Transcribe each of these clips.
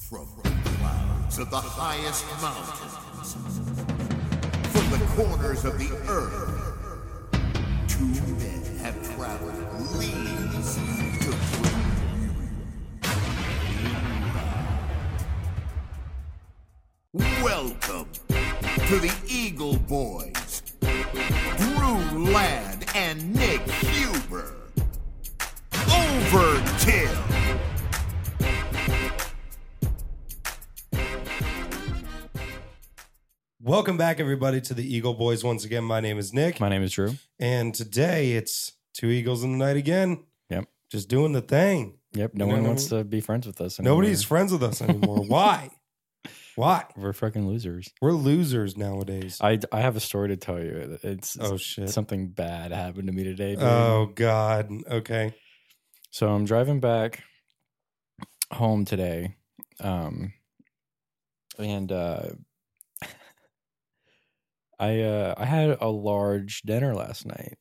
From the clouds of the highest mountains, from the corners of the earth, two men have traveled leagues to bring you. Welcome to the Eagle Boys, Drew Ladd and Nick Huber. Overkill. Welcome back, everybody, to the Eagle Boys. Once again, my name is Nick. My name is Drew. And today it's two Eagles in the night again. Yep. Just doing the thing. Yep. No one wants to be friends with us anymore. Nobody's friends with us anymore. Why? Why? We're fucking losers. We're losers nowadays. I have a story to tell you. It's Oh, shit. Something bad happened to me today, dude. Oh, God. Okay. So I'm driving back home today. And I had a large dinner last night.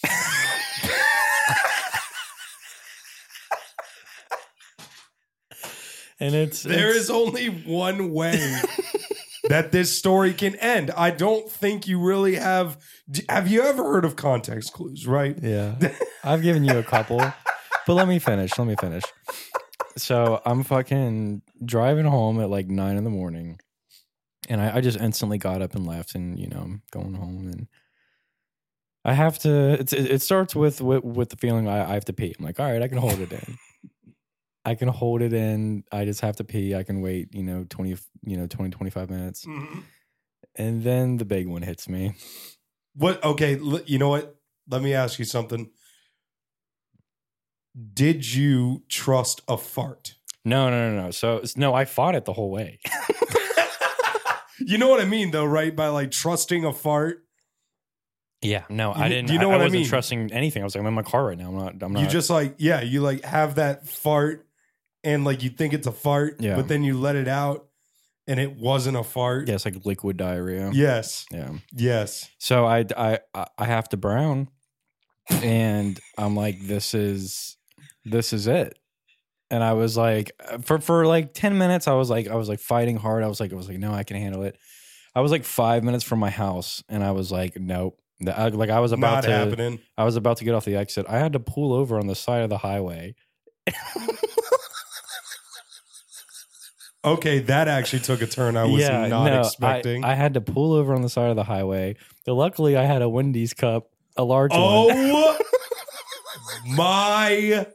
And there is only one way that this story can end. I don't think you really have. Have you ever heard of context clues, right? Yeah. I've given you a couple, but let me finish. So I'm fucking driving home at like 9 a.m. And I just instantly got up and left, and I'm going home, and I have to. It starts with the feeling I have to pee. I'm like, all right, I can hold it in. I just have to pee. I can wait, 20, 25 minutes. Mm-hmm. And then the big one hits me. What? Okay, you know what? Let me ask you something. Did you trust a fart? No. So no, I fought it the whole way. You know what I mean, though, right? By like trusting a fart. Yeah, no, I didn't. Do you know what I wasn't mean? trusting anything. I was like, I'm in my car right now. I'm not. You just like, yeah, you like have that fart and like you think it's a fart, Yeah. but then you let it out and it wasn't a fart. Yeah, it's like liquid diarrhea. Yes. Yeah. Yes. So I have to brown, and I'm like, this is it. And I was like, for like 10 minutes, I was like fighting hard. I was like, no, I can handle it. I was like 5 minutes from my house, and I was like, nope. I was about Not happening. I was about to get off the exit. I had to pull over on the side of the highway. Okay, that actually took a turn I was not expecting. I had to pull over on the side of the highway. Luckily, I had a Wendy's cup, a large one. Oh my.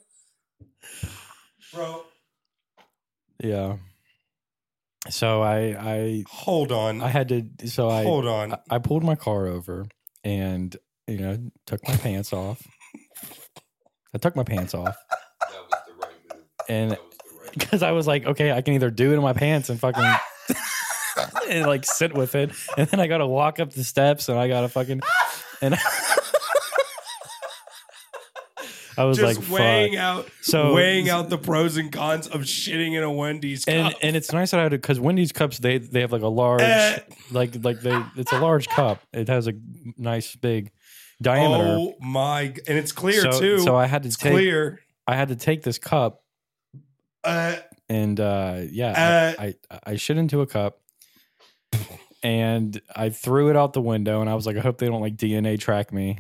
Bro. Yeah. So I hold on. I had to. So I hold on. I pulled my car over and took my pants off. I took my pants off. That was the right move. And because I was like, okay, I can either do it in my pants and fucking and like sit with it, and then I got to walk up the steps, and I got to fucking and. I was just like weighing out the pros and cons of shitting in a Wendy's cup. And it's nice that I had it because Wendy's cups they have like a large it's a large cup. It has a nice big diameter. Oh my! And it's clear too. So I had to take clear. I had to take this cup. I shit into a cup, and I threw it out the window. And I was like, I hope they don't like DNA track me.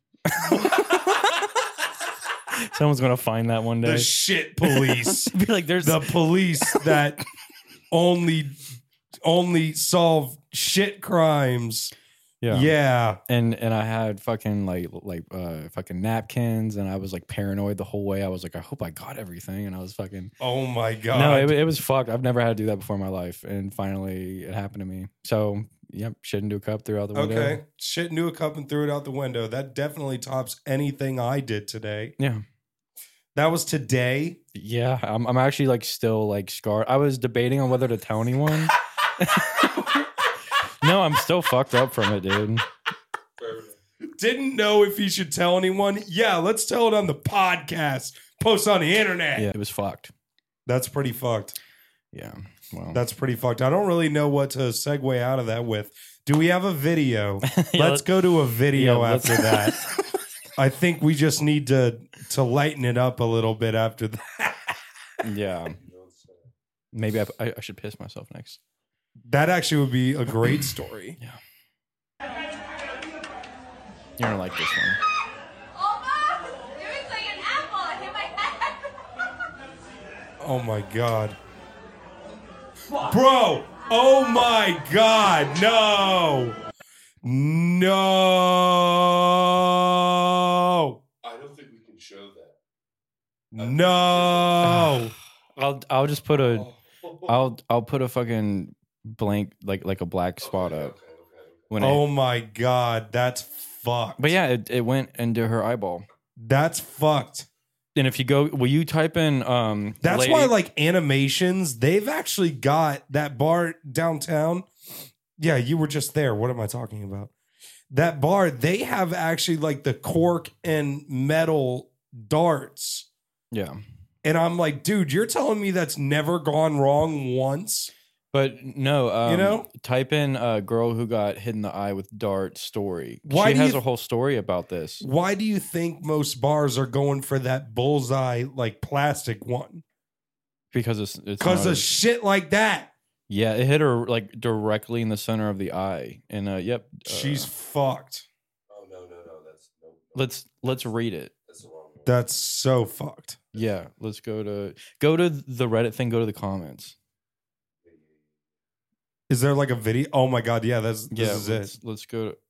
Someone's gonna find that one day. The shit police. Be like, there's the police that only solve shit crimes. Yeah. And I had fucking fucking napkins, and I was like paranoid the whole way. I was like, I hope I got everything, and I was fucking. Oh my God. No, it was fucked. I've never had to do that before in my life, and finally it happened to me. So yep, shit into a cup, threw out the window. Okay, shit into a cup and threw it out the window. That definitely tops anything I did today. Yeah. That was today. Yeah, I'm actually like still like scarred. I was debating on whether to tell anyone. No, I'm still fucked up from it, dude. Didn't know if he should tell anyone. Yeah, let's tell it on the podcast. Post on the internet. Yeah, it was fucked. That's pretty fucked. Yeah, well, that's pretty fucked. I don't really know what to segue out of that with. Do we have a video? Let's go to a video after that. I think we just need to lighten it up a little bit after that. Yeah. Maybe I should piss myself next. That actually would be a great story. You're gonna like this one. Almost! It was like an apple. I hit my head. Oh my god. Bro! Oh my god! No! No! I don't think we can show that. No! I'll just put a I'll put a fucking blank like a black spot up when Oh my god, that's fucked. But yeah, it went into her eyeball. That's fucked. And if you go, will you type in That's lady- why, like, Animations, they've actually got that bar downtown. Yeah, you were just there. What am I talking about? That bar, they have actually, like, the cork and metal darts. Yeah. And I'm like, dude, you're telling me that's never gone wrong once? But no, You know? type in girl who got hit in the eye with dart story. Why she do has you- a whole story about this. Why do you think most bars are going for that bullseye, like, plastic one? Because it's Because not of shit like that. yeah, it hit her like directly in the center of the eye. And yep. She's fucked. Oh no, that's no. let's read it. That's the wrong one. That's so fucked. Yeah, let's go to the Reddit thing, go to the comments. Is there like a video? Oh my god, yeah, this is it. Let's go to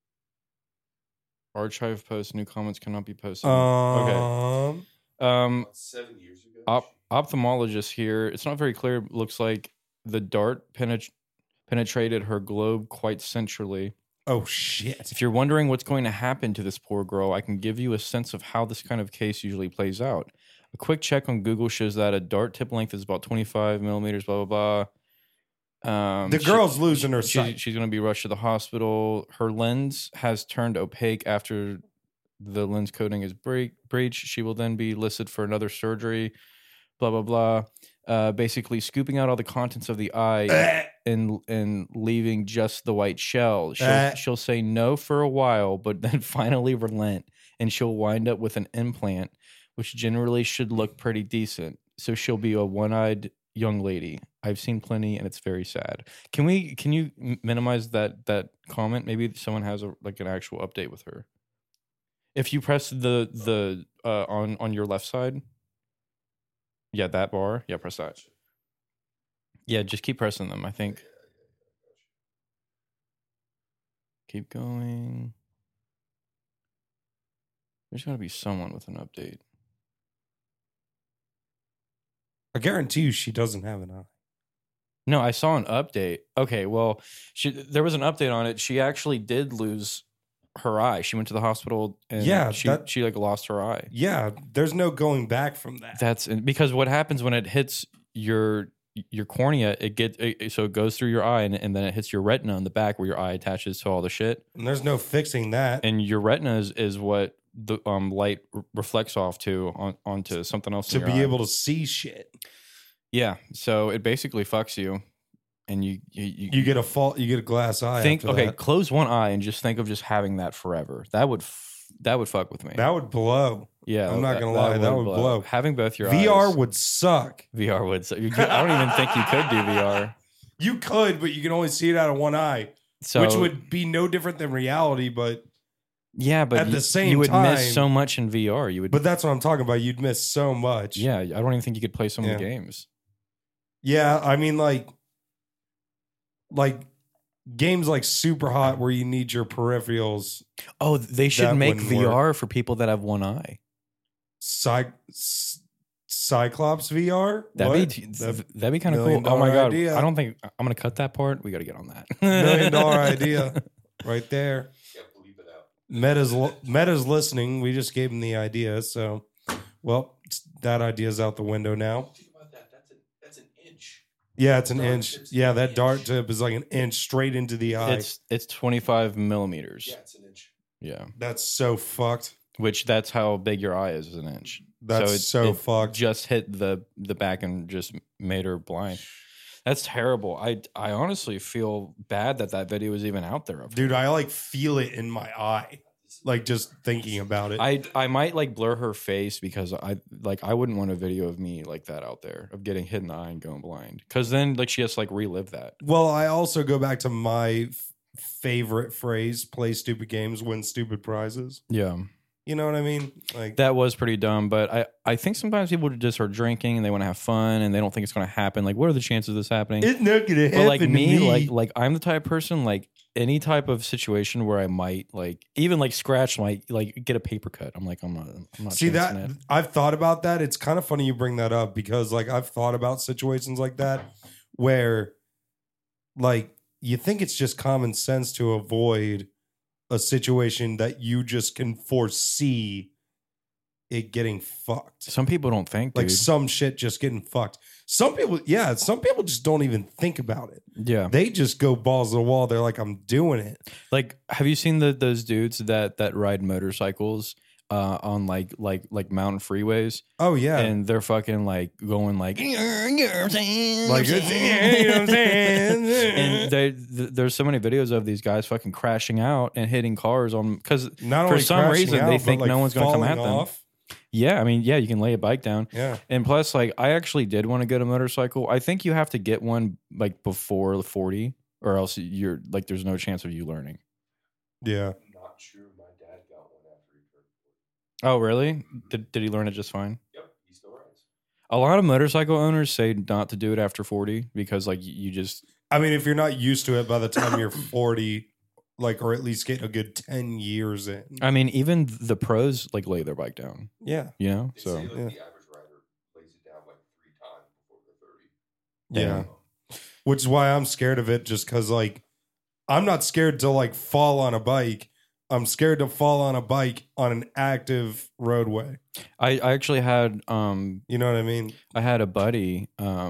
archive post, new comments cannot be posted. Okay. About 7 years ago. Ophthalmologist here. It's not very clear. Looks like the dart penetrated her globe quite centrally. Oh shit. If you're wondering what's going to happen to this poor girl, I can give you a sense of how this kind of case usually plays out. A quick check on Google shows that a dart tip length is about 25 millimeters, blah, blah, blah. The girl's losing her sight. She's going to be rushed to the hospital. Her lens has turned opaque after the lens coating is breached. She will then be listed for another surgery, blah, blah, blah. Basically scooping out all the contents of the eye and leaving just the white shell. She'll say no for a while, but then finally relent, and she'll wind up with an implant, which generally should look pretty decent. So she'll be a one-eyed young lady. I've seen plenty, and it's very sad. Can you minimize that comment? Maybe someone has an actual update with her. If you press the on your left side, yeah, that bar, yeah, press that. Yeah, just keep pressing them. I think. Keep going. There's got to be someone with an update. I guarantee you she doesn't have an eye. No, I saw an update. Okay, well, there was an update on it. She actually did lose her eye. She went to the hospital and Yeah, she lost her eye. Yeah, there's no going back from that. That's because what happens when it hits your cornea, so it goes through your eye and then it hits your retina in the back where your eye attaches to all the shit. And there's no fixing that. And your retina is what the light reflects off onto something else to in be your eye. able to see shit. Yeah, so it basically fucks you, and you get a glass eye. think. after Okay, that. close one eye and just think of just having that forever. That would fuck with me. That would blow. Yeah, I'm not gonna lie, that would blow. Having both your VR eyes, would suck. VR would. I don't even think you could do VR. You could, but you can only see it out of one eye, So which would be no different than reality. But yeah, but at the same you would time- miss so much in VR. You would. but that's what I'm talking about. You'd miss so much. yeah, I don't even think you could play some of the Yeah. games. Yeah, I mean, like games like Super Hot where you need your peripherals. Oh, they should That make wouldn't VR for people that have one eye. Cyclops VR. That'd be kind of cool. $1 Oh my million god! idea. I don't think I'm gonna cut that part. We got to get on that. $1 million idea right there. Yeah, bleep it out. Meta's listening. We just gave him the idea, so well, that idea's out the window now. Think about that. That's an inch. Yeah, it's an Dart inch. tip's Yeah, an that inch. dart tip is like an inch straight into the eye. It's 25 millimeters. Yeah, it's an inch. Yeah, That's so fucked. which that's how big your eye is an inch. That's so fucked. Just hit the back and just made her blind. That's terrible. I honestly feel bad that video was even out there. Of her. Dude, I like feel it in my eye. like just thinking about it. I might like blur her face because I wouldn't want a video of me like that out there of getting hit in the eye and going blind because then like she has to like relive that. Well, I also go back to my favorite phrase: "Play stupid games, win stupid prizes." Yeah. You know what I mean? Like That was pretty dumb, but I think sometimes people just are drinking and they want to have fun and they don't think it's going to happen. Like, what are the chances of this happening? it's not gonna happen. But like to me, like I'm the type of person like any type of situation where I might like even like scratch might like get a paper cut. I'm like I'm not See that chancing it. I've thought about that. It's kind of funny you bring that up because like I've thought about situations like that where like you think it's just common sense to avoid a situation that you just can foresee it getting fucked. Some people don't think, Like dude. some shit just getting fucked. Some people just don't even think about it. Yeah. They just go balls to the wall. They're like, I'm doing it. Like, have you seen those dudes that ride motorcycles on like mountain freeways? Oh yeah. And they're fucking like going like, you know what I'm saying? Like, you know what I'm saying? And there's so many videos of these guys fucking crashing out and hitting cars on because Not for only some crashing reason out, they but, think like, no one's going to come at falling them. off. Yeah, I mean, yeah, you can lay a bike down. Yeah. And plus, like, I actually did want to get a motorcycle. I think you have to get one like before 40, or else you're like, there's no chance of you learning. Yeah. Not true. My dad got one after he turned 40. Oh, really? Did he learn it just fine? Yep, he still rides. A lot of motorcycle owners say not to do it after 40 because, like, you just I mean, if you're not used to it by the time you're 40, like, or at least get a good 10 years in. I mean, even the pros like lay their bike down. Yeah. You know, They so say, like, yeah. the average rider lays it down like 3 times before they're 30. Yeah. Which is why I'm scared of it, just because, like, I'm not scared to, like, fall on a bike. I'm scared to fall on a bike on an active roadway. I actually had You know what I mean? I had a buddy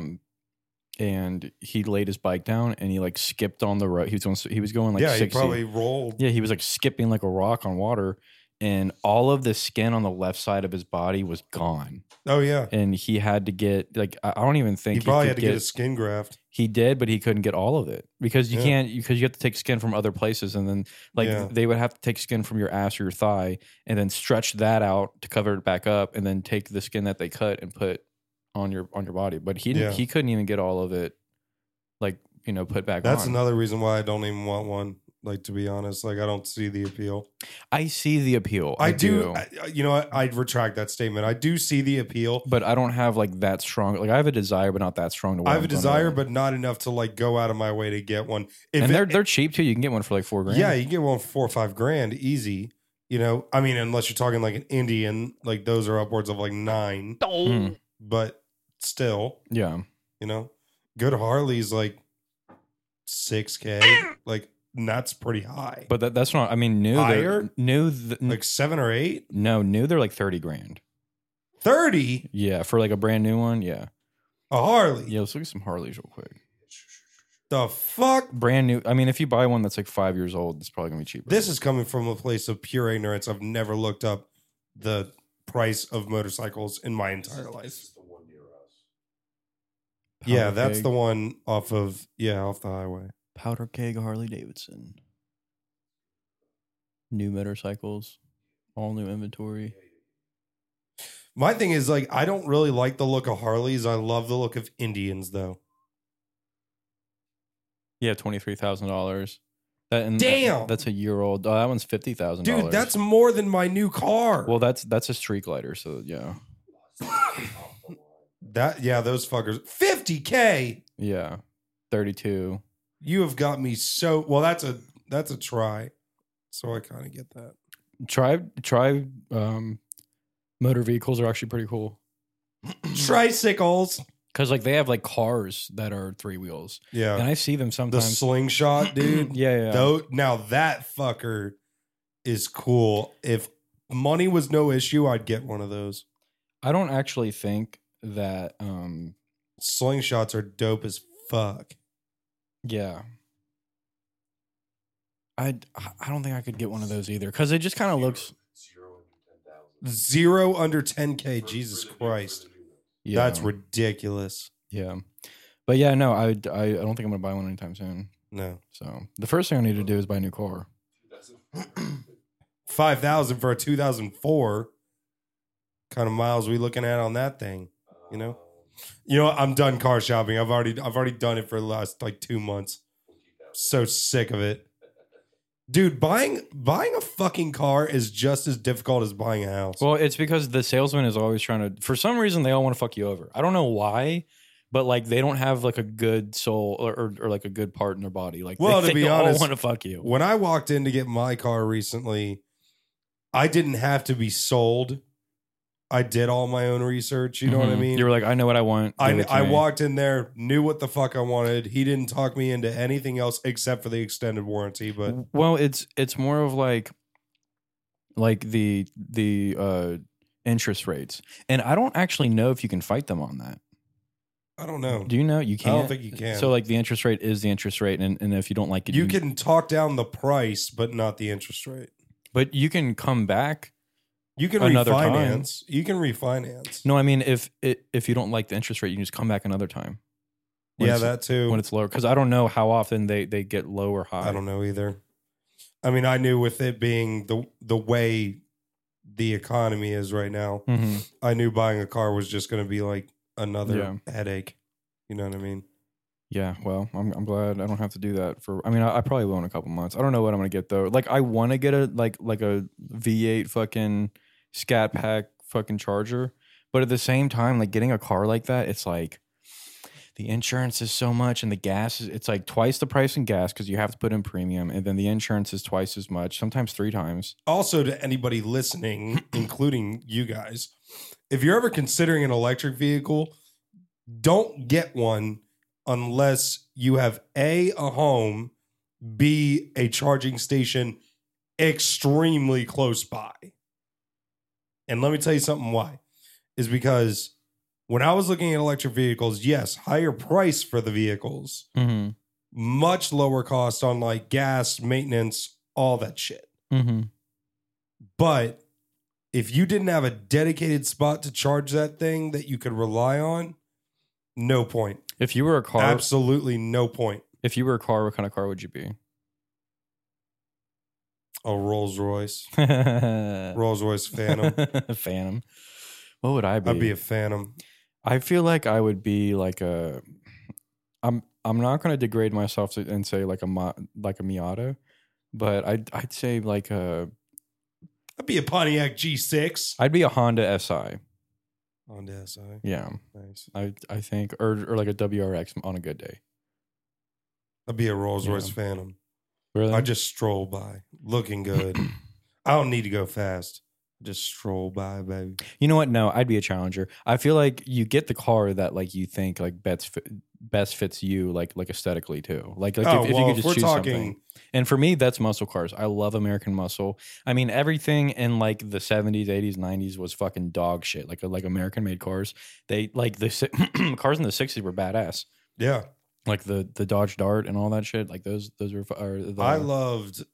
and he laid his bike down and he like skipped on the road. He was going like yeah, 60. he probably rolled. Yeah, he was like skipping like a rock on water, and all of the skin on the left side of his body was gone. Oh, yeah. And he had to get like I don't even think He probably could had to get a skin graft. He did, but he couldn't get all of it because you Yeah. can't because you have to take skin from other places, and then like Yeah. they would have to take skin from your ass or your thigh, and then stretch that out to cover it back up, and then take the skin that they cut and put on your body. But he didn't, Yeah. he couldn't even get all of it, like put back. That's on. another reason why I don't even want one. Like, to be honest, like, I don't see the appeal. I see the appeal. I do. You know what? I'd retract that statement. I do see the appeal. But I don't have like that strong. Like I have a desire, but not that strong to. I have a desire, but not enough to like go out of my way to get one. If and it- they're cheap too. You can get one for like $4,000. yeah, you can get one for 4 or 5 grand easy. You know, I mean, unless you're talking like an Indian, like those are upwards of like 9. Mm. But still, Yeah. you know, good Harley's like 6K. Like, and that's pretty high. But that's not. I mean, new. Higher? Like 7 or 8, new. They're like $30,000. 30 Yeah, for like a brand new one. Yeah. a Harley. Yeah. Let's look at some Harleys real quick. The fuck? Brand new. I mean, if you buy one that's like 5 years old, it's probably gonna be cheaper. This is coming from a place of pure ignorance. I've never looked up the price of motorcycles in my entire This life. is the one near us. Yeah, Powder that's keg. the one off the highway. Powder Keg Harley Davidson. New motorcycles, all new inventory. My thing is, like, I don't really like the look of Harleys. I love the look of Indians, though. Yeah, $23,000. That Damn! that's a year old. Oh, that one's $50,000. Dude, that's more than my new car. well, that's a street glider. So yeah, those fuckers. 50K. yeah, 32. You have got me so well. That's a try. So I kind of get that. Try motor vehicles are actually pretty cool Tricycles. because like they have like cars that are 3 wheels, Yeah. and I see them The sometimes. slingshot, dude. yeah. Now that fucker is cool. If money was no issue, I'd get one of those. I don't actually think that. Slingshots are dope as fuck. Yeah. I don't think I could get one of those either because it just kind of looks. 0 under 10,000. 0 under 10K. Jesus Christ. Yeah, That's ridiculous. yeah. But yeah, no, I don't think I'm gonna buy one anytime soon. No. So the first thing I need to do is buy a new car. 5,000 for a 2004. Kind of miles we looking at on that thing, you know? You know, I'm done car shopping. I've already done it for the last like 2 months. So sick of it. Dude, buying a fucking car is just as difficult as buying a house. Well, it's because the salesman is always trying to, for some reason, they all want to fuck you over. I don't know why, but like they don't have like a good soul or like a good part in their body. Like, Well, they to be all honest, want to fuck you. when I walked in to get my car recently, I didn't have to be sold. I did all my own research. You know what I Mhm. mean? You were like, I know what I want. Give it to I me. walked in there, knew what the fuck I wanted. He didn't talk me into anything else except for the extended warranty. But Well, it's more of like the interest rates, and I don't actually know if you can fight them on that. I don't know. Do you know you I can't? don't think you can. So like the interest rate is the interest rate, and if you don't like it, You can talk down the price, but not the interest rate. but you can come back. You can Another refinance. You can refinance. No, I mean if you don't like the interest rate, you can just come back another time. When Yeah, it's- that too. when it's lower, because I don't know how often they get low or high. I don't know either. I mean, I knew with it being the way the economy is right now, hmm I knew buying a car was just going to be like another Yeah. headache. You know what I mean? Yeah, well, I'm glad I don't have to do that for. I mean, I probably will in a couple months. I don't know what I'm gonna get though. Like, I want to get a like a V8 fucking Scat Pack fucking Charger, but at the same time, like getting a car like that, it's like the insurance is so much, and the gas is it's like twice the price in gas because you have to put in premium, and then the insurance is twice as much, sometimes 3 times. Also, to anybody listening, including you guys, if you're ever considering an electric vehicle, don't get one unless you have a home, B, a charging station extremely close by. And let me tell you something why. Is because when I was looking at electric vehicles, yes, higher price for the vehicles, Mm-hmm. much lower cost on like gas, maintenance, all that shit. Mm-hmm. But if you didn't have a dedicated spot to charge that thing that you could rely on, no point. If you were a car, Absolutely no point. if you were a car, what kind of car would you be? A Rolls Royce. Phantom. Rolls Royce Phantom. Phantom. What would I be? I'd be a Phantom. I feel like I would be like a. I'm not going to degrade myself and say like a Miata, but I'd say like a. I'd be a Pontiac G6. I'd be a Honda SI. Honda SI. Yeah, Nice. I think or like a WRX on a good day. I'd be a Rolls Royce Yeah. Phantom. Really? I just stroll by, looking good. I don't need to go fast. Just stroll by, baby. You know what? No, I'd be a Challenger. I feel like you get the car that like you think like best fits you like aesthetically too. Like if you could just we're choose talking, something. And for me, that's muscle cars. I love American muscle. I mean, everything in like the 70s, 80s, 90s was fucking dog shit. Like American made cars. They like the cars in the 60s were badass. yeah. Like the Dodge Dart and all that shit. Like those were. I loved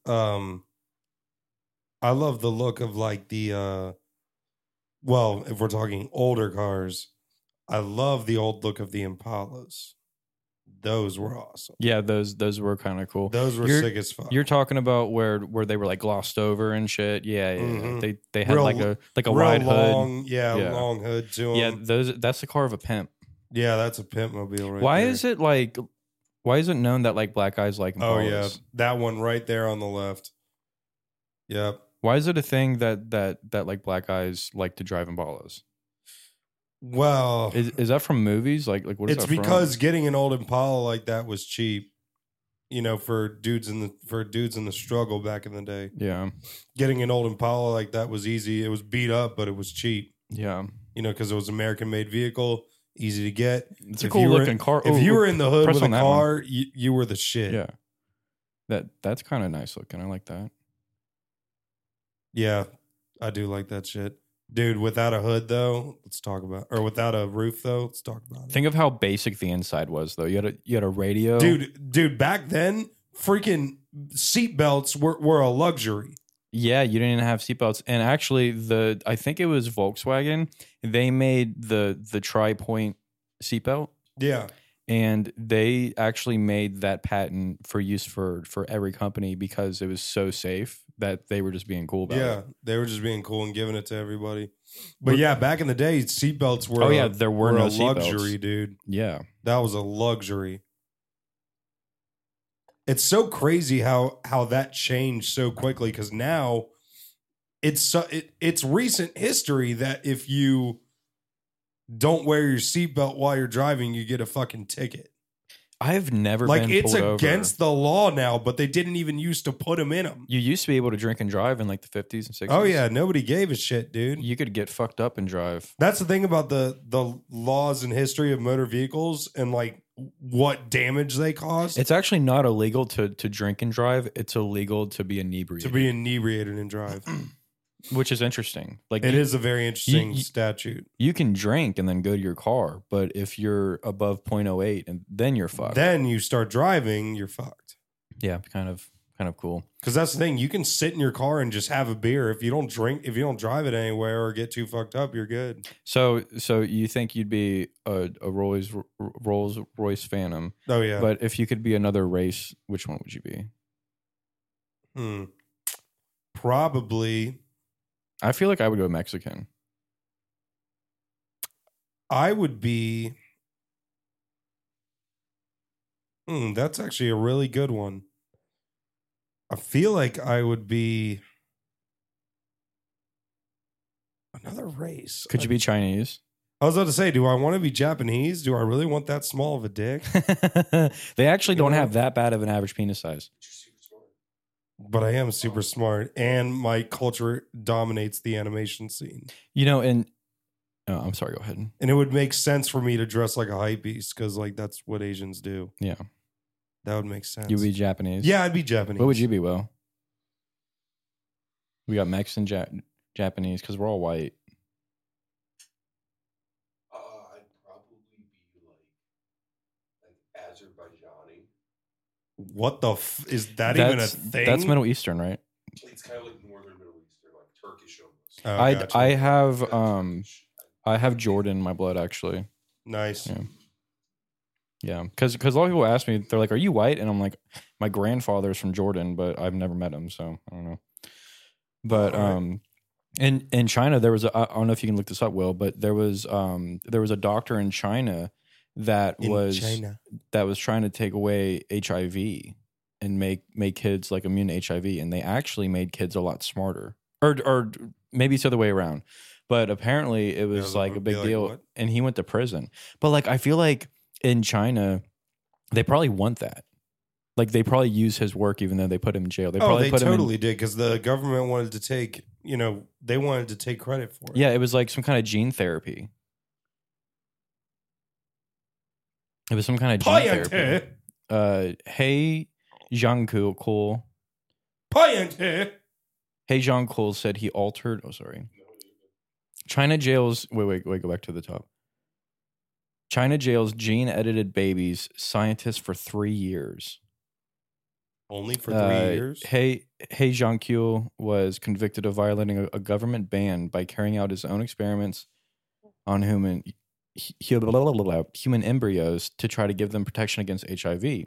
the look of like the well, if we're talking older cars, I love the old look of the Impalas. Those were awesome. Yeah, those were kind of cool. Those were You're- sick as fuck. You're talking about where they were like glossed over and shit. Yeah. Mhm. They had Real- like a Real wide hood. long, yeah, Yeah. long hood to them. Yeah, that's the car of a pimp. Yeah, that's a pimp mobile right Why there. is it known that like black guys like Oh Impalas? yeah, that one right there on the left. Yep. Why is it a thing that like black guys like to drive Impalas? Well, Is that from movies? Like what is it's that from? because getting an old Impala like that was cheap. You know, for dudes in the struggle back in the day. Yeah. Getting an old Impala like that was easy. It was beat up, but it was cheap. Yeah. You know, because it was American made vehicle, easy to get. It's a If cool you were- looking car. If you were in the hood press with a on that one. car, you were the shit. Yeah. That's kind of nice looking. I like that. Yeah, I do like that shit. Dude, without a hood though, let's talk about, or without a roof though, let's talk about it. Think of how basic the inside was though. You had a radio. Dude, back then, freaking seatbelts were a luxury. Yeah, you didn't have seatbelts. And actually I think it was Volkswagen, they made the tri-point seatbelt. Yeah. And they actually made that patent for use for every company because it was so safe that they were just being cool about Yeah, it. they were just being cool and giving it to everybody. But yeah, back in the day, seatbelts were Oh, yeah, there were no a seatbelts. luxury, dude. Yeah. That was a luxury. It's so crazy how that changed so quickly because now it's recent history that if you don't wear your seatbelt while you're driving, you get a fucking ticket. I've never Like been it's pulled against over. the law now, but they didn't even used to put them in them. You used to be able to drink and drive in like the 50s and 60s. Oh yeah, nobody gave a shit, dude. You could get fucked up and drive. That's the thing about the laws and history of motor vehicles and like what damage they cause. It's actually not illegal to drink and drive. It's illegal to be inebriated. to be inebriated and drive. Which is interesting. Like It is a very interesting you- statute. You can drink and then go to your car, but if you're above 0.08, and then you're fucked. Then you start driving, you're fucked. Yeah, kind of cool. Because that's the thing, you can sit in your car and just have a beer. If you don't drink, if you don't drive it anywhere or get too fucked up, you're good. So you think you'd be a Rolls Royce Phantom, Oh yeah, but if you could be another race, which one would you be? Probably I feel like I would go Mexican. I would be. That's actually a really good one. I feel like I would be another race. Could you be Chinese? I was about to say, do I want to be Japanese? Do I really want that small of a dick? They actually don't know? have that bad of an average penis size. But I am super smart, and my culture dominates the animation scene. You know, and I'm sorry, go ahead. And it would make sense for me to dress like a hype beast because, like, that's what Asians do. Yeah. That would make sense. You'd be Japanese. Yeah, I'd be Japanese. What would you be, Will? We got Mexican, Japanese, because we're all white. I'd probably be like Azerbaijani. What the is that even a thing? That's Middle Eastern, right? It's kind of like northern Middle Eastern, like Turkish almost. Oh, gotcha. I have Jordan in my blood, actually. Nice. Yeah. Yeah, because a lot of people ask me, they're like, "Are you white?" And I'm like, "My grandfather's from Jordan, but I've never met him, so I don't know." But Alright. in China, there was I don't know if you can look this up, Will, but there was a doctor in China that was trying to take away HIV and make kids like immune to HIV, and they actually made kids a lot smarter, or maybe it's the other way around. But apparently, it was Yeah, like a would be big like deal, what? and he went to prison. But like, I feel like in China, they probably want that. Like they probably use his work, even though they put him in jail. They probably put him totally did because the government wanted to take, they wanted to take credit for it. Yeah, it was like some kind of gene therapy. It was some kind of gene therapy. Hey Zhangkul. Hey Zhangkul said he altered. Oh, sorry. China jails. Wait. Go back to the top. China jails gene-edited babies scientists for 3 years. Only for 3 years? He Zhangkul was convicted of violating a government ban by carrying out his own experiments on human embryos to try to give them protection against HIV.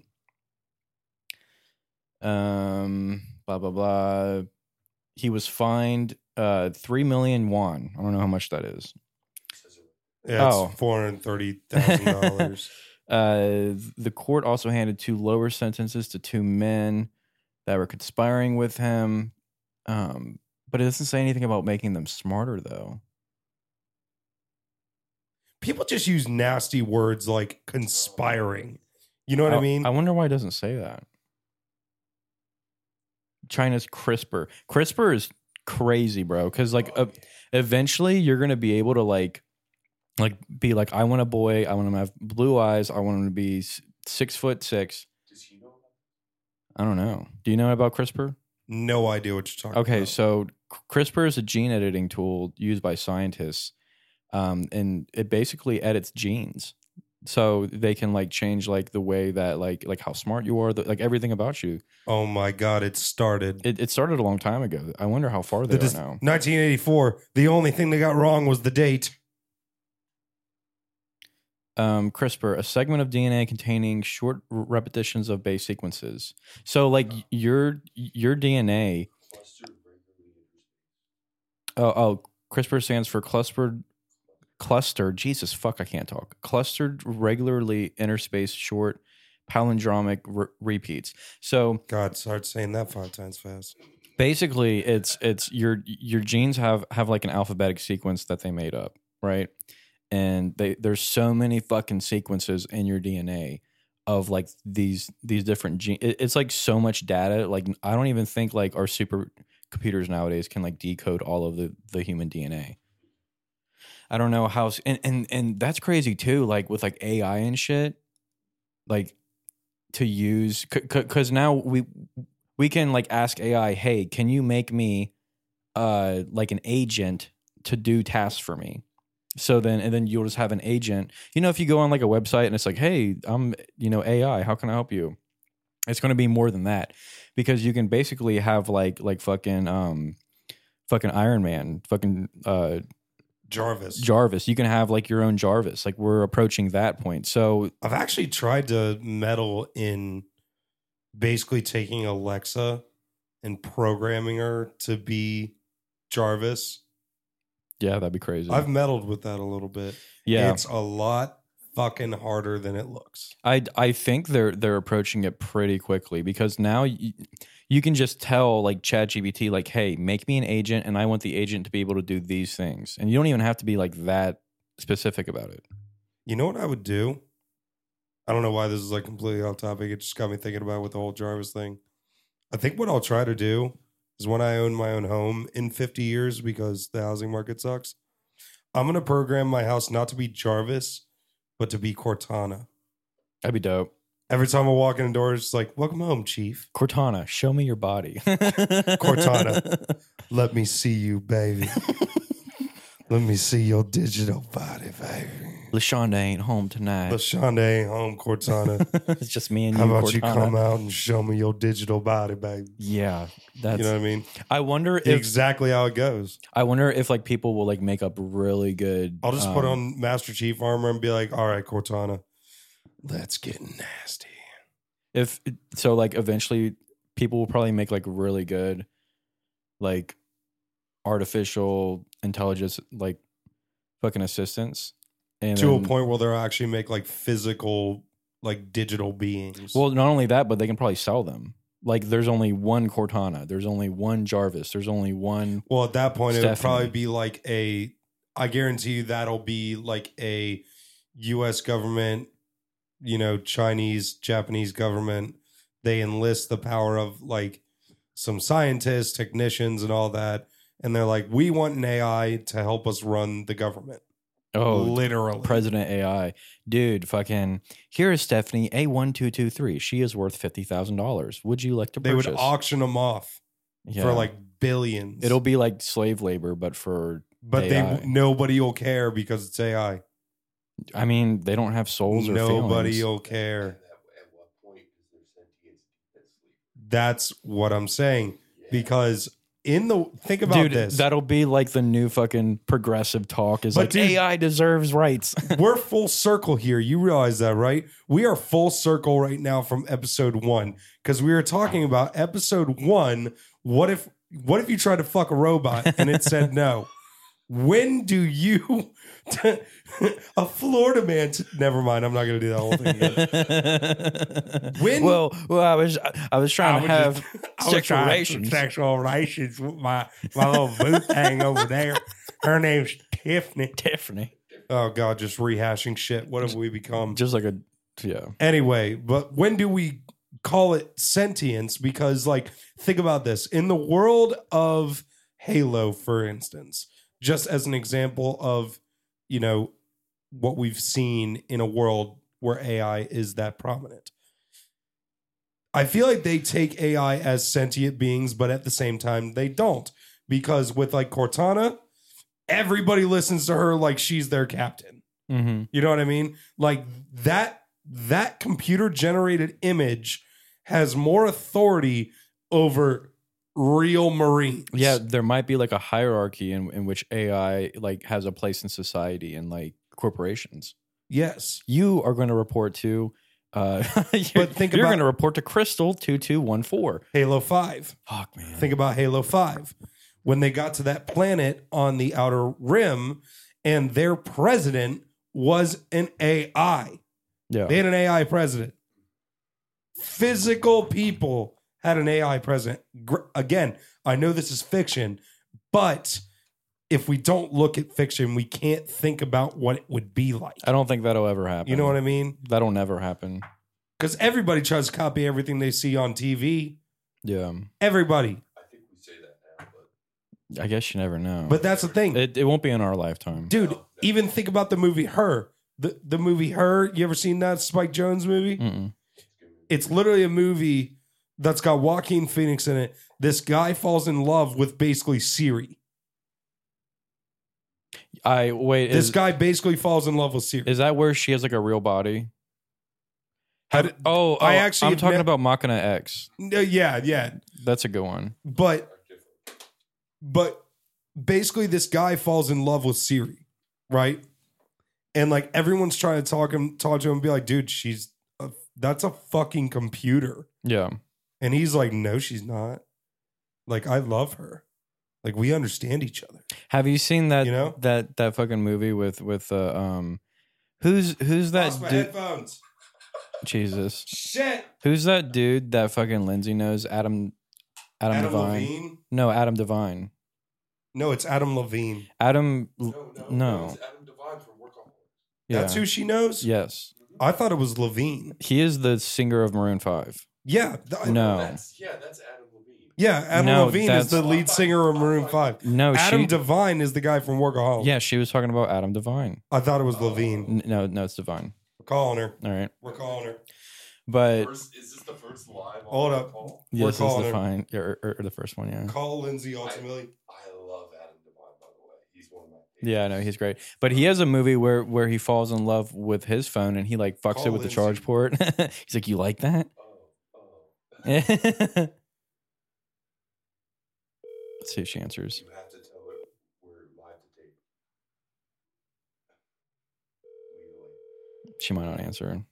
Blah, blah, blah. He was fined 3 million won. I don't know how much that is. Yeah, it's Oh. $430,000. The court also handed 2 lower sentences to 2 men that were conspiring with him. But it doesn't say anything about making them smarter, though. People just use nasty words like conspiring. You know what I mean? I wonder why it doesn't say that. China's CRISPR. CRISPR is crazy, bro. Because eventually you're gonna be able to be like, I want a boy. I want him to have blue eyes. I want him to be 6'6". Does he know? I don't know. Do you know about CRISPR? No idea what you're talking Okay, about. so CRISPR is a gene editing tool used by scientists, and it basically edits genes, so they can change the way that like how smart you are, everything about you. Oh my God, it started. It started a long time ago. I wonder how far they are now. 1984. The only thing they got wrong was the date. CRISPR, a segment of DNA containing short repetitions of base sequences. So, like your DNA. CRISPR stands for cluster. Jesus fuck, I can't talk. Clustered, regularly interspaced, short palindromic repeats. So, God, start saying that 5 times fast. basically, it's your genes have like an alphabetic sequence that they made up, right? And there's so many fucking sequences in your DNA of like these different genes. It's like so much data. Like I don't even think like our supercomputers nowadays can like decode all of the human DNA. I don't know how, and that's crazy too. Like with like AI and shit, like to use because now we can like ask AI, hey, can you make me like an agent to do tasks for me? So then you'll just have an agent. You know, if you go on like a website and it's like, hey, I'm AI, how can I help you? It's going to be more than that because you can basically have like fucking Iron Man, fucking Jarvis. You can have like your own Jarvis. Like we're approaching that point. So I've actually tried to meddle in basically taking Alexa and programming her to be Jarvis. yeah, that'd be crazy. I've meddled with that a little bit. Yeah, It's a lot fucking harder than it looks. I think they're approaching it pretty quickly because now you can just tell like ChatGPT like, hey, make me an agent, and I want the agent to be able to do these things, and you don't even have to be like that specific about it. You know what I would do? I don't know why this is like completely off topic. It just got me thinking about with the whole Jarvis thing. I think what I'll try to do is when I own my own home in 50 years because the housing market sucks, I'm going to program my house not to be Jarvis, but to be Cortana. That'd be dope. Every time I walk in the door, it's like, welcome home, Chief. Cortana, show me your body. Cortana, let me see you, baby. Let me see your digital body, baby. LaShonda ain't home tonight. LaShonda ain't home, Cortana. It's just me and How you, about Cortana. you come out and show me your digital body, baby? Yeah, that's. You know what I mean? I wonder if Exactly how it goes. like people will like make up really good. I'll just put on Master Chief armor and be like, all right, Cortana, let's get nasty. If so, like eventually people will probably make like really good, like artificial intelligence, like fucking assistants, and To a then- point where they'll actually make like physical, like digital beings. Well, not only that, but they can probably sell them. Like, there's only one Cortana. There's only one Jarvis. There's only one. Well, at that point, it would Stephanie. probably be like I guarantee you that'll be like a U.S. government, Chinese, Japanese government. They enlist the power of like some scientists, technicians, and all that. And they're like, we want an AI to help us run the government. Oh, Literally. President AI. Dude, fucking. Here is Stephanie A1223. She is worth $50,000. Would you like to They purchase? would auction them off Yeah. for like billions. It'll be like slave labor, but for. but AI. nobody will care because it's AI. I mean, they don't have souls or Nobody feelings. will care. At what point does their sentience get sleep? That's what I'm saying. Because think about Dude, this. that'll be like the new fucking progressive talk is But like dude- AI deserves rights. We're full circle here. You realize that, right? We are full circle right now from episode 1 because we were talking about episode 1. What if you tried to fuck a robot and it said no? When do you, a Florida man? Never mind. I'm not going to do that whole thing again. When- well, I was trying to have sexual relations. Sexual relations with my little boo thing over there. Her name's Tiffany. Tiffany, Oh God, just rehashing shit. What have we become? just like yeah. Anyway, but when do we call it sentience? Because, like, think about this. In the world of Halo, for instance, just as an example of, what we've seen in a world where AI is that prominent. I feel like they take AI as sentient beings, but at the same time, they don't. Because with, like, Cortana, everybody listens to her like she's their captain. Mm-hmm. You know what I mean? Like that computer generated image has more authority over real Marines. Yeah, there might be like a hierarchy in which AI like has a place in society and like corporations. Yes. You are going to report to. But think you're about- going to report to Crystal 2214. Halo 5. Fuck, man. Think about Halo 5. When they got to that planet on the outer rim and their president was an AI. Yeah. They had an AI president. Physical people had an AI president. Again, I know this is fiction, but if we don't look at fiction, we can't think about what it would be like. I don't think that'll ever happen. You know what I mean? That'll never happen. Because everybody tries to copy everything they see on TV. Yeah. Everybody. I think we say that now, but I guess you never know. But that's the thing. it won't be in our lifetime. Dude, even think about the movie Her. The movie Her, you ever seen that Spike Jonze movie? Mm-mm. It's literally a movie that's got Joaquin Phoenix in it. This guy falls in love with basically Siri. This guy basically falls in love with Siri. Is that where she has like a real body? I actually I'm have talking met- about Machina X. Yeah. That's a good one. But basically this guy falls in love with Siri, right? And like everyone's trying to talk to him and be like, dude, that's a fucking computer. Yeah. And he's like, no, she's not. Like, I love her. Like, we understand each other. Have you seen that You know? that fucking movie with who's that Lost my dude? headphones. Jesus. Shit. Who's that dude that fucking Lindsay knows? Adam Adam Devine. Levine? No, Adam Devine. No, it's Adam Levine. No. It's Adam Devine from Workaholics. Yeah. That's who she knows? Yes. I thought it was Levine. He is the singer of Maroon 5. Yeah. No. That's Adam Levine. Yeah, Adam No, Levine is the lead singer of Maroon 5. No, Adam she Devine is the guy from Workaholics. Yeah, she was talking about Adam Devine. I thought it was Levine. No, it's Devine. We're calling her. All right. We're calling her. But Is this the first live? Hold up. Call? yeah, We're this is calling her. Devine. Or the first one, yeah. Call Lindsay ultimately. I love Adam Devine, by the way. He's one of my favorites. Yeah, I know he's great. But he has a movie where he falls in love with his phone and he like fucks Call it with the Lindsay. charge port. He's like, "You like that?" Oh. Let's see if she answers. You have to tell her we're live to tape. Legally. She might not answer.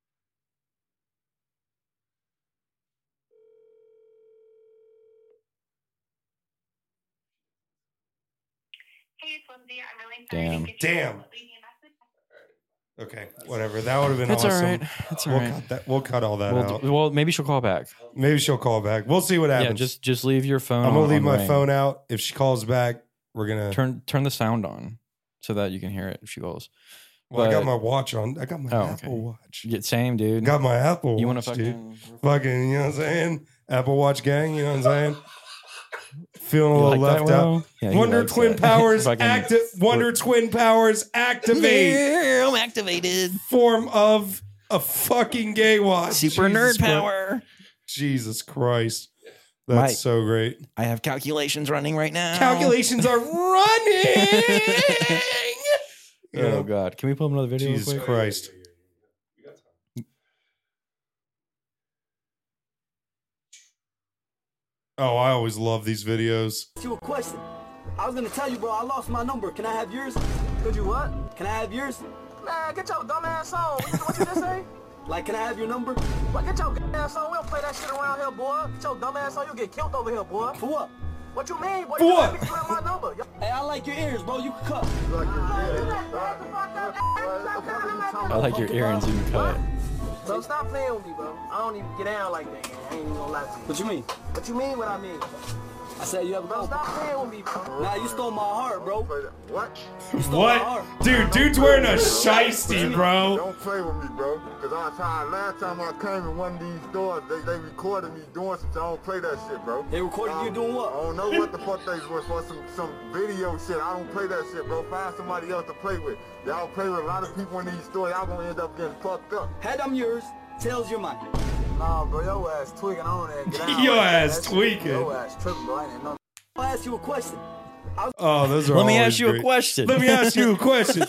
Hey, it's Lindsay. I'm really Damn. sorry. to get you Damn. to leave me a message. Okay, whatever. That would have been It's all awesome. right. It's all We'll right. cut that. We'll cut all that out. Well, maybe she'll call back. Maybe she'll call back. We'll see what Yeah, happens. just leave your phone. I'm gonna on leave my ring. phone out. If she calls back, we're gonna. Turn the sound on so that you can hear it if she calls. Well, I got but- my watch on. I got my Oh, Apple okay. Watch. Yeah, same, dude. Got my Apple You want Watch, to dude. fucking Fucking, you know what I'm saying? Apple Watch gang, you know what I'm saying? Feeling a You little like that, left out. Will? Yeah, he Wonder likes Twin that. Powers Fucking- active. Wonder Twin Powers activate. I'm activated. Form of a fucking gay watch. Super Jesus nerd Christ. power. Jesus Christ. That's Mike. so great. I have calculations running right now. Calculations are running. You Oh know? God! Can we pull up another video? real Jesus quick? Christ. We got time. Oh, I always love these videos. Ask you a question. I was gonna tell you, bro, I lost my number. Can I have yours? Could you what? Can I have yours? Man, get your dumb ass on. What you just say? Like, can I have your number? What, get your ass on. We don't play that shit around here, boy. Get your dumb ass on. You get killed over here, boy. For what? What you mean, boy? For You what? let me grab my number. Hey, I like your ears, bro. You can cut. I like your earrings you can cut. Bro, stop playing with me, bro. I don't even get down like that. I ain't even gonna lie to you. What you mean? What you mean what I mean? I said you have a Bro, go. stop playing with me, bro. Nah, you stole my heart, bro. What? You stole my What? heart. Dude, dude's wearing a shiesty, bro. Don't play with me, bro. Cause last time I came in one of these stores, they recorded me doing some shit. I don't play that shit, bro. They recorded you doing I what? don't know what the fuck they was for some video shit. I don't play that shit, bro. Find somebody else to play with. Y'all play with a lot of people in these stores. Y'all gonna end up getting fucked up. Had them yours. Tails your mind. Nah, bro, your ass tweaking on that. Get out. Your That ass shit- tweaking. Your ass tripping, bro. I ain't know. I'll ask you a question. Oh, those are Let me always ask you great. a question. Let me ask you a question.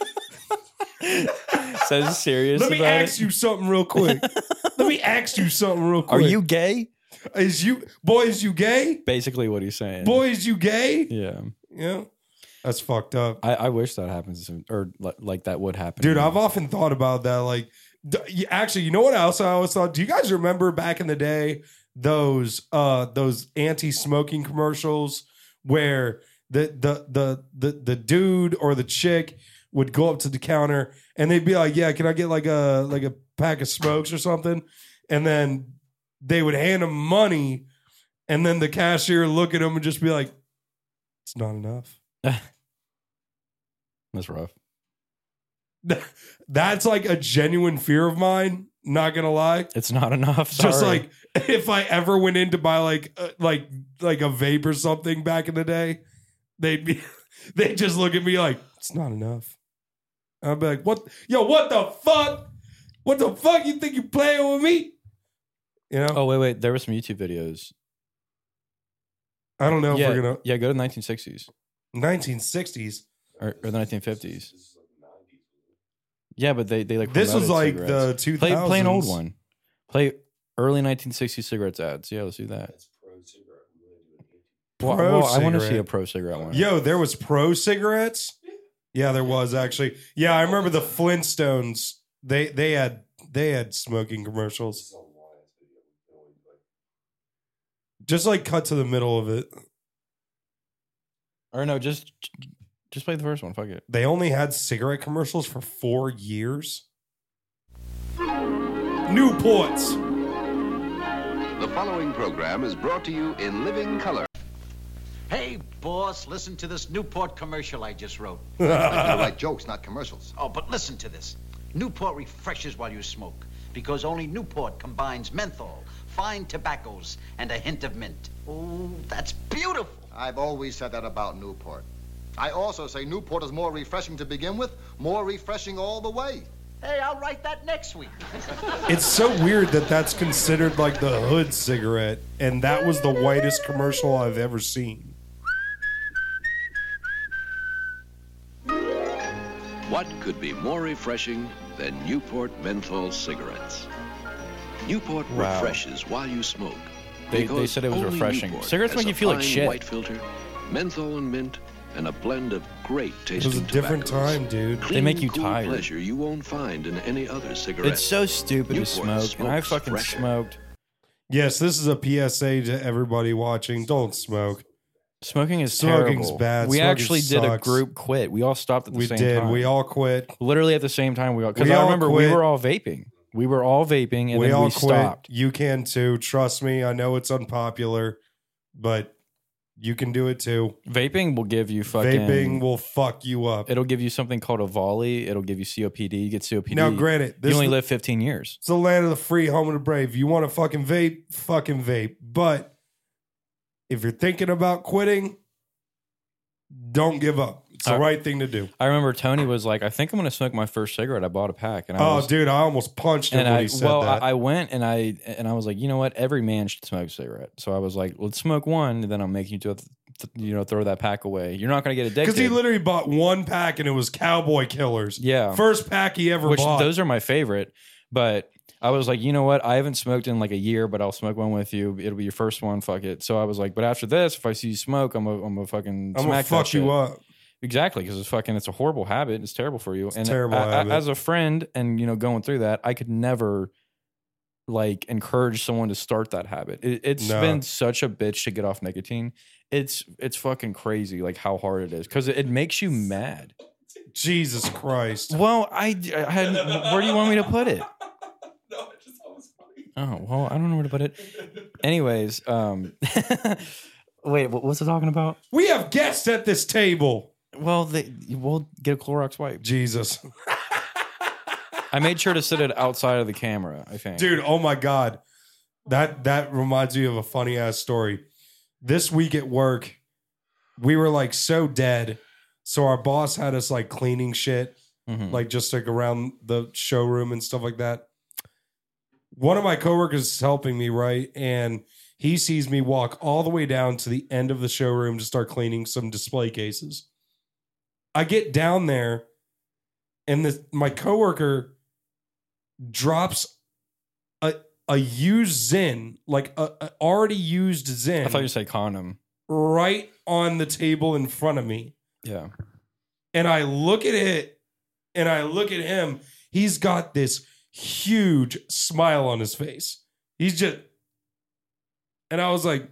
Says serious. Let me about ask it. you something real quick. Let me ask you something real Are quick. you gay? Is you gay? Basically, what he's saying. Boy, is you gay? Yeah. Yeah. That's fucked up. I wish that happens, or like that would happen. Dude, I've often thought about that. Like, actually, you know what else I always thought? Do you guys remember back in the day those anti-smoking commercials where the dude or the chick would go up to the counter and they'd be like, "Yeah, can I get like a pack of smokes or something?" And then they would hand them money, and then the cashier look at them and just be like, "It's not enough." That's rough. That's like a genuine fear of mine. Not gonna lie, It's not enough. just sorry. like if I ever went in to buy like a vape or something back in the day, they'd just look at me like, "It's not enough." I'd be like, "What? Yo, what the fuck? What the fuck? You think you playing with me?" You know? Oh wait, there were some YouTube videos. I don't know yeah, if we're gonna yeah, go to the 1960s 1960s. or the 1950s. Yeah, but they like This was promoted like cigarettes. the 2000s. Play an old one. Play early 1960s cigarettes ads. Yeah, let's do that. Pro I want to see a cigarette. pro cigarette one. Yo, there was pro cigarettes. Yeah, there was actually. Yeah, I remember the Flintstones. They had smoking commercials. Just like cut to the middle of it. Or no, just play the first one. Fuck it. They only had cigarette commercials for 4 years. Newports. The following program is brought to you in living color. Hey, boss, listen to this Newport commercial I just wrote. You write jokes, not commercials. Oh, but listen to this. Newport refreshes while you smoke because only Newport combines menthol, fine tobaccos, and a hint of mint. Oh, that's beautiful. I've always said that about Newport. I also say Newport is more refreshing to begin with, more refreshing all the way. Hey, I'll write that next week. It's so weird that that's considered like the hood cigarette, and that was the whitest commercial I've ever seen. What could be more refreshing than Newport menthol cigarettes? Newport Wow. refreshes while you smoke. They because said it was only refreshing. Newport Cigarettes has make you a feel like fine shit. White filter, menthol and mint, and a blend of great It tasting was a different tobaccos. time, dude. They make you Clean, cool tired. pleasure you won't find in any other cigarette. It's so stupid Newport to smoke, and I smokes fucking fresher. smoked. Yes, this is a PSA to everybody watching. Don't smoke. Smoking is Smoking's terrible. bad. We Smoking actually did a sucks. group quit. We all stopped at the We same did. time. We all quit. Literally at the same time. Because We I all remember we quit. were all vaping. We were all vaping, and We then all we quit. stopped. You can too. Trust me. I know it's unpopular, but you can do it too. Vaping will give you fucking. Vaping will fuck you up. It'll give you something called a volley. It'll give you COPD. You get COPD. Now, granted, you only live 15 years. It's the land of the free, home of the brave. You want to fucking vape. But if you're thinking about quitting, don't give up. It's the right thing to do. I remember Tony was like, "I think I'm going to smoke my first cigarette." I bought a pack, and Dude, I almost punched him when he said that. I went and I was like, you know what? Every man should smoke a cigarette. So I was like, let's smoke one, and then I'll make you throw that pack away. You're not going to get addicted. Because he literally bought one pack and it was Cowboy Killers. Yeah. First pack he ever Which bought. those are my favorite. But I was like, you know what? I haven't smoked in like a year, but I'll smoke one with you. It'll be your first one. Fuck it. So I was like, but after this, if I see you smoke, I'm a fucking I'm smack gonna that fuck you shit. up. Exactly, because it's a horrible habit. It's terrible for you. It's a terrible habit. As a friend, and going through that, I could never like encourage someone to start that habit. It's No. been such a bitch to get off nicotine. It's fucking crazy, like how hard it is, because it makes you mad. Jesus Christ. Well, I had. Where do you want me to put it? Oh, well, I don't know where to put it. Anyways, wait, what was I talking about? We have guests at this table. Well, we'll get a Clorox wipe. Jesus. I made sure to sit it outside of the camera, I think. Dude, oh my God. That reminds me of a funny ass story. This week at work, we were like so dead. So our boss had us like cleaning shit, like just like around the showroom and stuff like that. One of my coworkers is helping me, right? And he sees me walk all the way down to the end of the showroom to start cleaning some display cases. I get down there, and my coworker drops a used Zyn, like a already used Zyn. I thought you said condom. Right on the table in front of me. Yeah. And I look at it and I look at him. He's got this huge smile on his face. He's just, and I was like,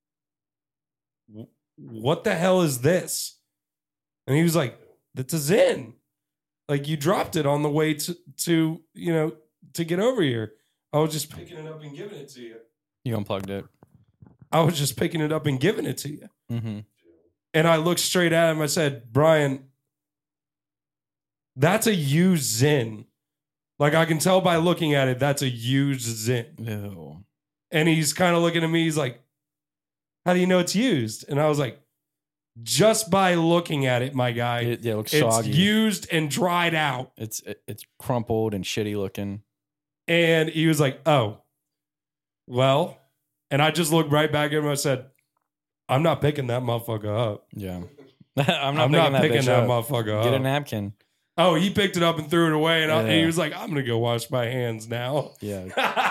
what the hell is this? And he was like, that's a Zen. Like, you dropped it on the way to get over here. I was just picking it up and giving it to you. You unplugged it. I was just picking it up and giving it to you. Mm-hmm. And I looked straight at him. I said, Brian, that's a used Zen. Like, I can tell by looking at it, that's a used Zen. Ew. And he's kind of looking at me. He's like, how do you know it's used? And I was like, just by looking at it, my guy. It looks it's soggy. used and dried out. It's crumpled and shitty looking. And he was like, oh, well. And I just looked right back at him and I said, I'm not picking that motherfucker up. Yeah. I'm not picking that motherfucker up. Get a napkin. Oh, he picked it up and threw it away. And he was like, I'm going to go wash my hands now. Yeah.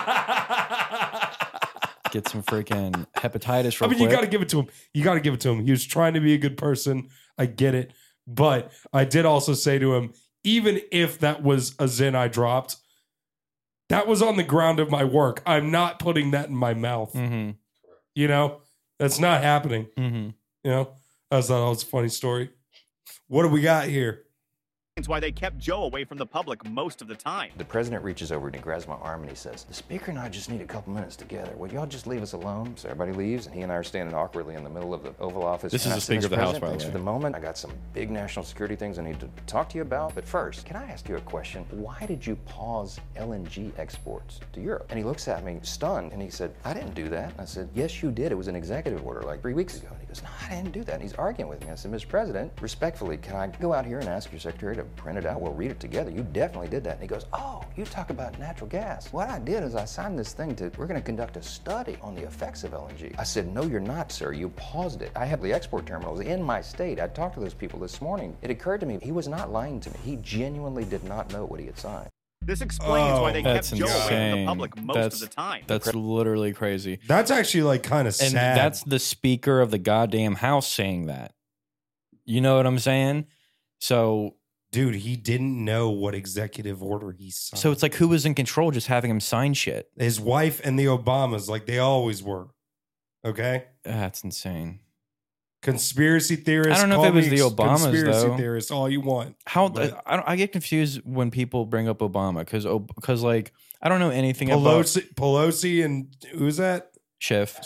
Get some freaking hepatitis real I mean, quick. you got to give it to him. You got to give it to him. He was trying to be a good person. I get it. But I did also say to him, even if that was a Zen I dropped, that was on the ground of my work. I'm not putting that in my mouth. Mm-hmm. You know, that's not happening. Mm-hmm. You know, I just thought that was a funny story. What do we got here? Why they kept Joe away from the public most of the time. The president reaches over and he grabs my arm and he says, the speaker and I just need a couple minutes together. Would y'all just leave us alone? So everybody leaves and he and I are standing awkwardly in the middle of the Oval Office. This And is I the said, Speaker of the "Mr. House, President, by the thanks way." for the moment. I got some big national security things I need to talk to you about. But first, can I ask you a question? Why did you pause LNG exports to Europe? And he looks at me stunned and he said, I didn't do that. And I said, yes, you did. It was an executive order like 3 weeks ago. And he goes, no, I didn't do that. And he's arguing with me. I said, Mr. President, respectfully, can I go out here and ask your secretary to print it out? We'll read it together. You definitely did that. And he goes, oh, you talk about natural gas. What I did is I signed this thing we're going to conduct a study on the effects of LNG. I said, no, you're not, sir. You paused it. I have the export terminals in my state. I talked to those people this morning. It occurred to me he was not lying to me. He genuinely did not know what he had signed. This explains why they kept Joe away from the insane. public most of the time. That's literally crazy. That's actually like kind of And sad. that's the Speaker of the goddamn House saying that. You know what I'm saying? So, dude, he didn't know what executive order he signed. so it's like, who was in control just having him sign shit? His wife and the Obamas, like they always were. Okay? That's insane. Conspiracy theorists. I don't know if call it was me the Obamas, conspiracy though. theorists, all you want. But I get confused when people bring up Obama because like I don't know anything about Pelosi and who's that? Schiff.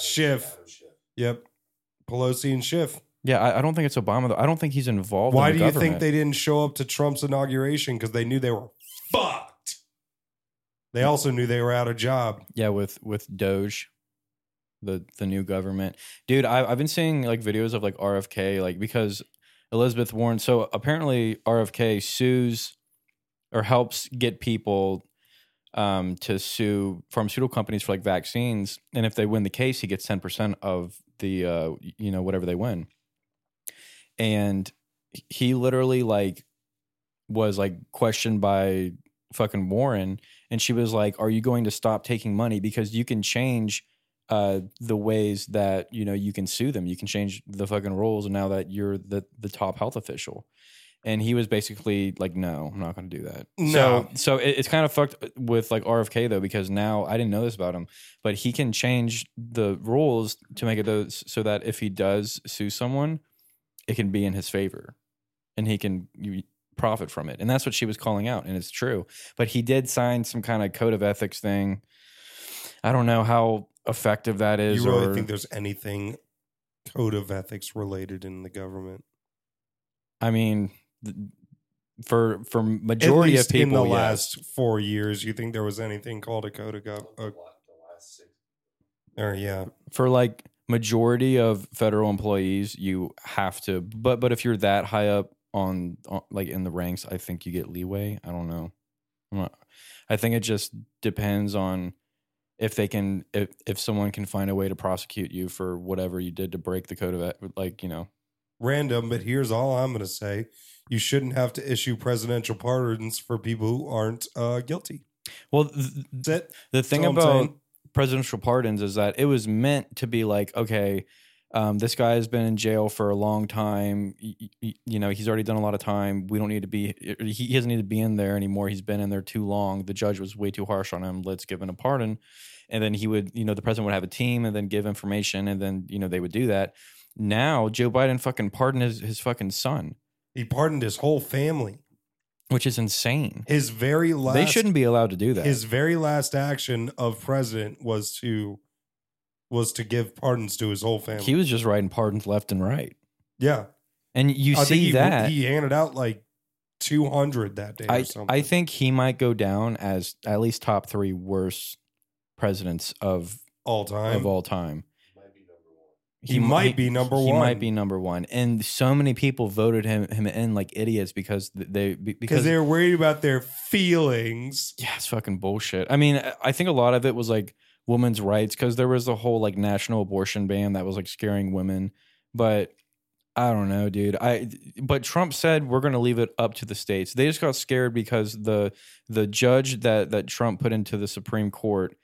Yep. Pelosi and Schiff. Yeah, I don't think it's Obama though. I don't think he's involved. Why in the do you government. think they didn't show up to Trump's inauguration? Because they knew they were fucked. They also knew they were out of job. Yeah, with Doge, the new government, dude. I've been seeing like videos of like RFK, like because Elizabeth Warren. So apparently RFK sues or helps get people to sue pharmaceutical companies for like vaccines, and if they win the case, he gets 10% of the whatever they win. And he literally like was like questioned by fucking Warren, and she was like, "Are you going to stop taking money because you can change the ways that you can sue them? You can change the fucking rules, and now that you're the top health official." And he was basically like, "No, I'm not going to do that." No. So it's kind of fucked with like RFK though, because now I didn't know this about him, but he can change the rules to make it so that if he does sue someone, it can be in his favor, and he can profit from it. And that's what she was calling out, and it's true. But he did sign some kind of code of ethics thing. I don't know how effective that is. You really think there's anything code of ethics related in the government? I mean, for majority At least of people, in the yes. last 4 years, you think there was anything called a code of yeah. For like majority of federal employees, you have to. But if you're that high up on like in the ranks, I think you get leeway. I don't know. I think it just depends on if they can, if someone can find a way to prosecute you for whatever you did to break the code of like Random, but here's all I'm going to say. You shouldn't have to issue presidential pardons for people who aren't guilty. Well, the thing about presidential pardons is that it was meant to be like, okay, This guy has been in jail for a long time. You know, he's already done a lot of time. We don't need to be, he doesn't need to be in there anymore. He's been in there too long. The judge was way too harsh on him. Let's give him a pardon. And then he would, you know, the president would have a team and then give information and then, you know, they would do that. Now, Joe Biden fucking pardoned his fucking son. He pardoned his whole family. Which is insane. His very last... They shouldn't be allowed to do that. His very last action of president was to give pardons to his whole family. He was just writing pardons left and right. Yeah. And you see that. He handed out like 200 that day or something. I think he might go down as at least top 3 worst presidents of all time. He might be number one. He might be number one. And so many people voted him in like idiots because they were worried about their feelings. Yeah, it's fucking bullshit. I mean, I think a lot of it was like women's rights because there was the whole like national abortion ban that was like scaring women. But I don't know, dude. But Trump said we're going to leave it up to the states. They just got scared because the judge that Trump put into the Supreme Court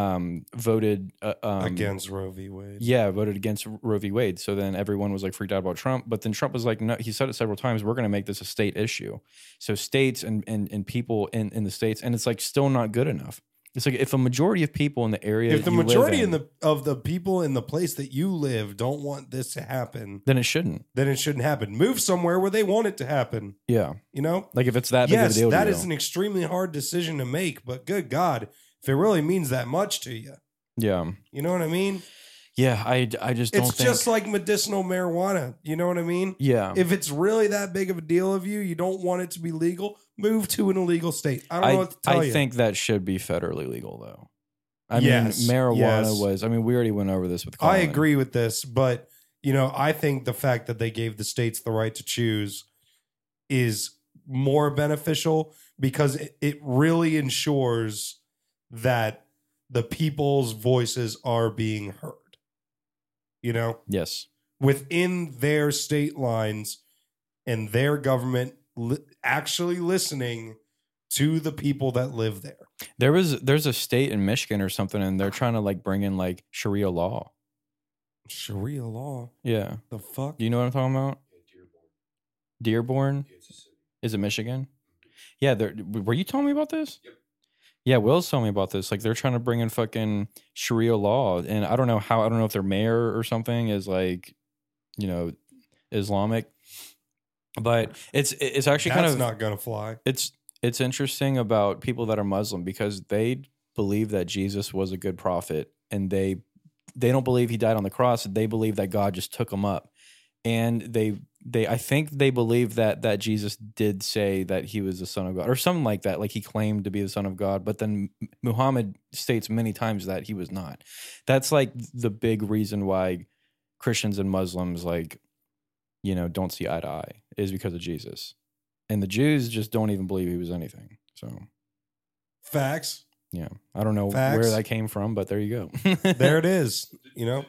voted against Roe v. Wade. Yeah, voted against Roe v. Wade. So then everyone was like freaked out about Trump. But then Trump was like, no, he said it several times, we're going to make this a state issue. So states and people in the states, and it's like still not good enough. It's like if a majority of people in the area, if the majority of the people in the place that you live don't want this to happen, then it shouldn't. happen. Move somewhere where they want it to happen. Yeah, you know, like if it's that big of a deal. That is an extremely hard decision to make. But good God, if it really means that much to you, yeah, you know what I mean. Yeah, I just don't think... It's just like medicinal marijuana. You know what I mean? Yeah. If it's really that big of a deal of you don't want it to be legal, move to an illegal state. I don't know what to tell you. I think that should be federally legal, though. I mean, marijuana was... I mean, we already went over this with Colin. I agree with this, but, you know, I think the fact that they gave the states the right to choose is more beneficial because it really ensures that the people's voices are being heard. You know? Yes. Within their state lines and their government actually listening to the people that live there. There's a state in Michigan or something, and they're trying to like bring in like Sharia law. Sharia law? Yeah. The fuck? Do you know what I'm talking about? Dearborn? Is it Michigan? Yeah. Were you telling me about this? Yep. Yeah, Will's telling me about this. Like, they're trying to bring in fucking Sharia law. And I don't know if their mayor or something is like, you know, Islamic. But it's actually That's not going to fly. It's interesting about people that are Muslim because they believe that Jesus was a good prophet. And they don't believe he died on the cross. They believe that God just took him up. And I think they believe that Jesus did say that he was the son of God or something like that. Like he claimed to be the son of God, but then Muhammad states many times that he was not. That's like the big reason why Christians and Muslims like, you know, don't see eye to eye is because of Jesus. And the Jews just don't even believe he was anything. So facts. Yeah. I don't know where that came from, but there you go. There it is. You know,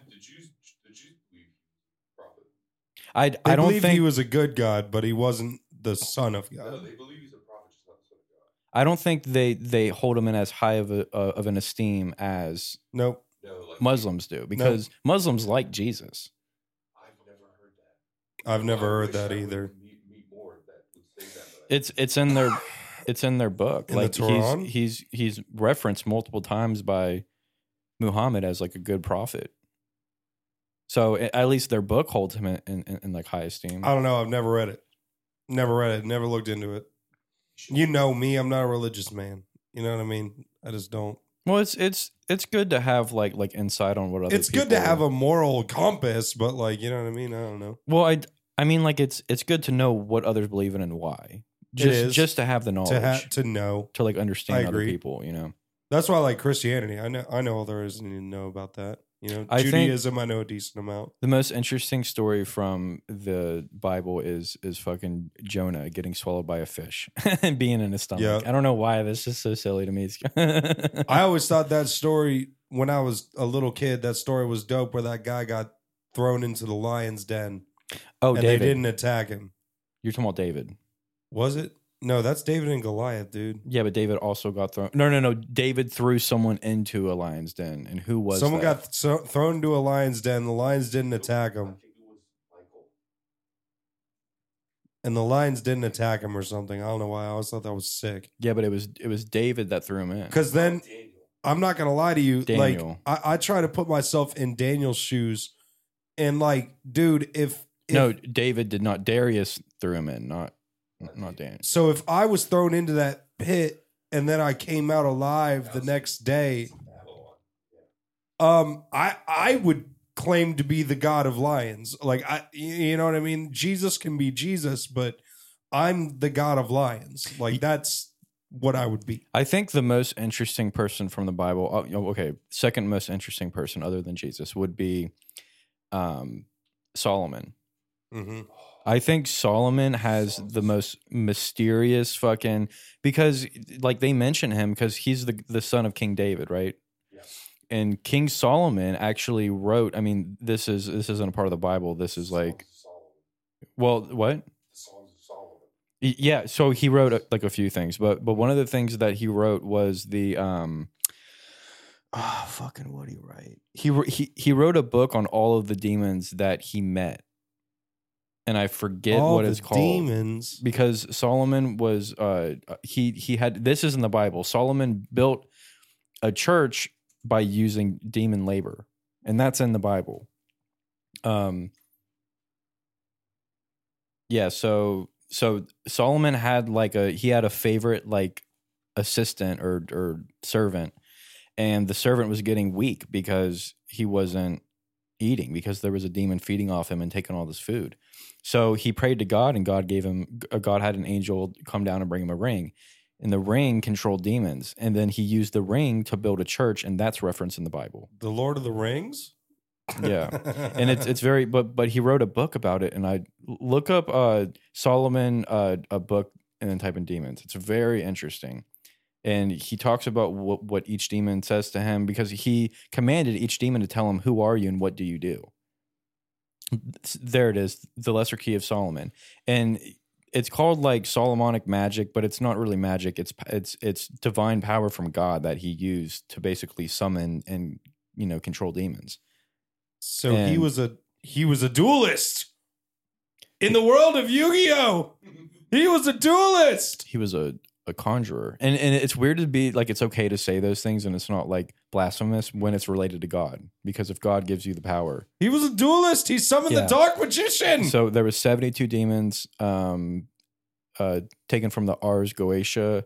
I don't believe think he was a good God, but he wasn't the son of God. No, they believe he's a prophet, just not the son of God. I don't think they hold him in as high of an esteem as Muslims do because Muslims like Jesus. I've never heard that either. It's in their book. In like the Quran? he's referenced multiple times by Muhammad as like a good prophet. So at least their book holds him in like high esteem. I don't know. I've never read it. Never looked into it. You know me. I'm not a religious man. You know what I mean? I just don't. Well, it's good to have like insight on what other. It's good to have a moral compass, but like you know what I mean. I don't know. Well, I mean like it's good to know what others believe in and why. Just to have the knowledge to know to like understand other people. You know. That's why I like Christianity. I know all there is to know about that. You know, Judaism, I know a decent amount. The most interesting story from the Bible is fucking Jonah getting swallowed by a fish and being in his stomach. Yeah. I don't know why this is so silly to me. I always thought that story when I was a little kid, that story was dope where that guy got thrown into the lion's den. Oh, and David. they didn't attack him. You're talking about David. Was it? No, that's David and Goliath, dude. Yeah, but David also got thrown. No. David threw someone into a lion's den, and who was Someone that? got thrown into a lion's den. The lions didn't attack him. And the lions didn't attack him or something. I don't know why. I always thought that was sick. Yeah, but it was David that threw him in. Because then, I'm not gonna lie to you. Daniel. Like, I try to put myself in Daniel's shoes, and like, dude, if No, David did not. Darius threw him in, not Daniel. so, if I was thrown into that pit and then I came out alive the next day, I would claim to be the God of lions. Like, you know what I mean? Jesus can be Jesus, but I'm the God of lions. Like, that's what I would be. I think the most interesting person from the Bible, second most interesting person other than Jesus would be Solomon. Mm-hmm. I think Solomon has the most mysterious because like they mention him because he's the son of King David, right? Yeah. And King Solomon actually wrote, I mean, this isn't a part of the Bible. This is like, well, what? Yeah, so he wrote like a few things, but one of the things that he wrote was the what did he write? He wrote a book on all of the demons that he met, and I forget all what the it's called. Demons, because Solomon was he had, this is in the Bible. Solomon built a church by using demon labor, and that's in the Bible. Yeah, so Solomon had he had a favorite like assistant or servant, and the servant was getting weak because he wasn't eating because there was a demon feeding off him and taking all this food. So he prayed to God, and God had an angel come down and bring him a ring, and the ring controlled demons, and then he used the ring to build a church, and that's referenced in the Bible. The Lord of the Rings. Yeah, and it's very but he wrote a book about it, and I look up Solomon a book and then type in demons. It's very interesting, and he talks about what each demon says to him because he commanded each demon to tell him, "Who are you and what do you do?" There it is, the Lesser Key of Solomon, and it's called like Solomonic magic, but it's not really magic. It's divine power from God that he used to basically summon and control demons. So he was a duelist in the world of Yu-Gi-Oh! He was a duelist. He was a conjurer, and it's weird to be like it's okay to say those things, and it's not like blasphemous when it's related to God, because if God gives you the power, he was a duelist. He summoned the Dark Magician. So there was 72 demons, taken from the Ars Goetia,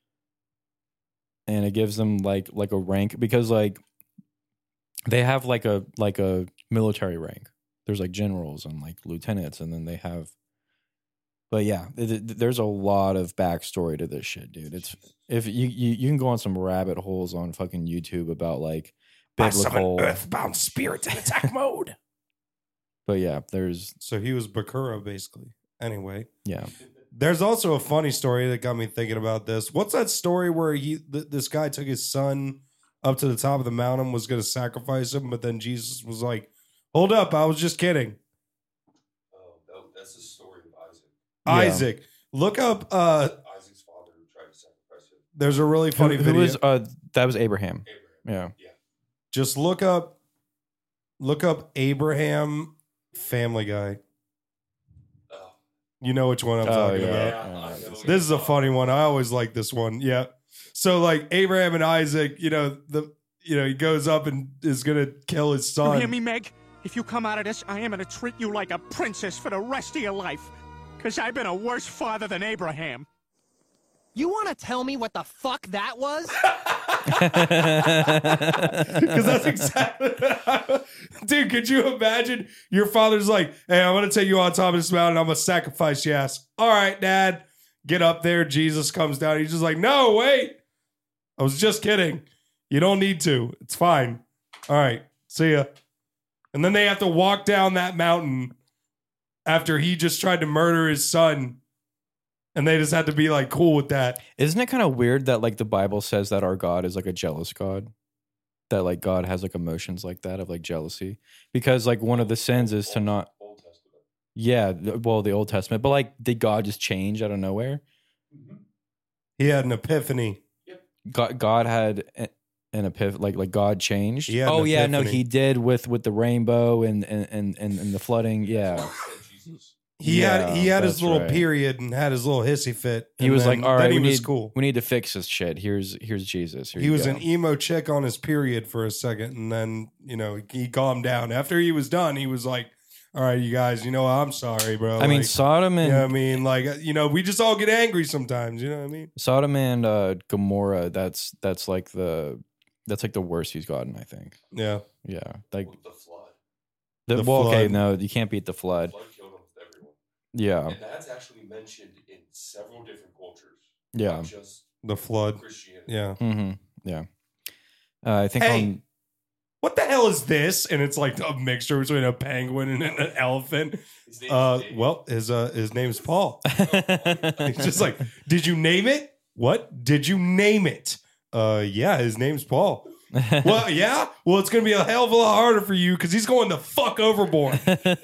and it gives them like a rank because like. They have like a military rank. There's like generals and like lieutenants, and then they have. But yeah, there's a lot of backstory to this shit, dude. It's if you can go on some rabbit holes on fucking YouTube about like biblical earthbound spirits in attack mode. But yeah, so he was Bakura basically. Anyway, yeah. There's also a funny story that got me thinking about this. What's that story where this guy took his son up to the top of the mountain, was going to sacrifice him, but then Jesus was like, hold up, I was just kidding. Oh, that's the story of Isaac. Isaac. Look up... Isaac's father who tried to sacrifice him. There's a really funny video. That was Abraham. Yeah. Just look up Abraham Family Guy. You know which one I'm talking about. This is a funny one. I always like this one. Yeah. So like Abraham and Isaac, he goes up and is gonna kill his son. You hear me, Meg? If you come out of this, I am gonna treat you like a princess for the rest of your life. Cause I've been a worse father than Abraham. You wanna tell me what the fuck that was? Because that's exactly dude, could you imagine your father's like, hey, I'm gonna take you on top of this mountain, I'm gonna sacrifice your ass. All right, Dad. Get up there. Jesus comes down. He's just like, no, wait. I was just kidding. You don't need to. It's fine. All right. See ya. And then they have to walk down that mountain after he just tried to murder his son. And they just had to be like cool with that. Isn't it kind of weird that like the Bible says that our God is like a jealous God? That like God has like emotions like that of like jealousy? Because like one of the sins is to not... Yeah, well, the Old Testament. But like, did God just change out of nowhere? He had an epiphany. God had an epiphany, like God changed. He had Oh an yeah, no, epiphany. he did with the rainbow and the flooding. Yeah, He had his that's little right. period and had his little hissy fit. He and was then- like, "All then right, he we was need cool. we need to fix this shit. Here's Jesus. Here He you was go." an emo chick on his period for a second, and then he calmed down. After he was done, he was like, "All right, you guys, I'm sorry, bro." I mean, Like, Sodom and you know what I mean, like we just all get angry sometimes. You know what I mean? Sodom and Gomorrah. That's like the worst he's gotten. I think. Yeah. Like The flood. the The well, okay, flood. no, you can't beat the flood. Flood killed almost everyone. Yeah. And that's actually mentioned in several different cultures. Yeah. Not just The flood. Christianity. Yeah. Mm-hmm. Yeah. I think Hey, what the hell is this? And it's like a mixture between a penguin and an elephant. Well, his name's Paul. It's just like, did you name it? What? Did you name it? Yeah, his name's Paul. Well, yeah. Well, it's gonna be a hell of a lot harder for you because he's going the fuck overboard.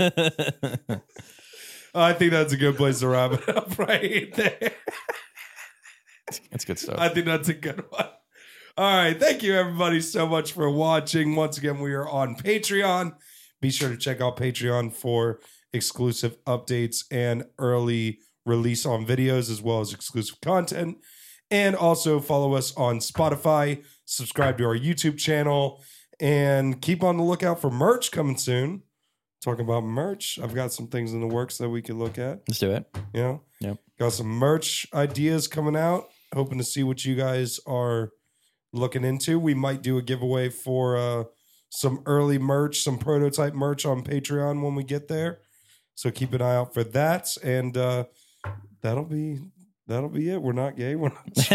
I think that's a good place to wrap it up right there. It's good stuff. I think that's a good one. All right. Thank you, everybody, so much for watching. Once again, we are on Patreon. Be sure to check out Patreon for exclusive updates and early release on videos, as well as exclusive content. And also follow us on Spotify, subscribe to our YouTube channel, and keep on the lookout for merch coming soon. Talking about merch, I've got some things in the works that we could look at. Let's do it. Yep. Got some merch ideas coming out. Hoping to see what you guys are looking into. We might do a giveaway for some early merch, some prototype merch on Patreon when we get there. So keep an eye out for that. And that'll be it. We're not gay. We're not.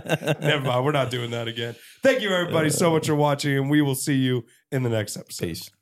Never mind. We're not doing that again. Thank you, everybody, so much for watching, and we will see you in the next episode. Peace.